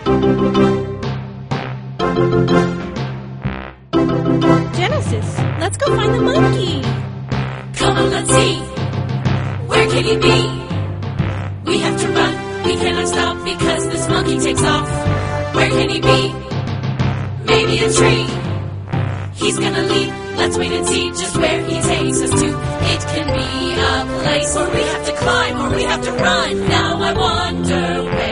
Genesis, let's go find the monkey. Come on, let's see. Where can he be? We have to run. We cannot stop because this monkey takes off. Where can he be? Maybe a tree. He's gonna leap. Let's wait and see just where he takes us to. It can be a place where we have to climb or we have to run. Now I wonder where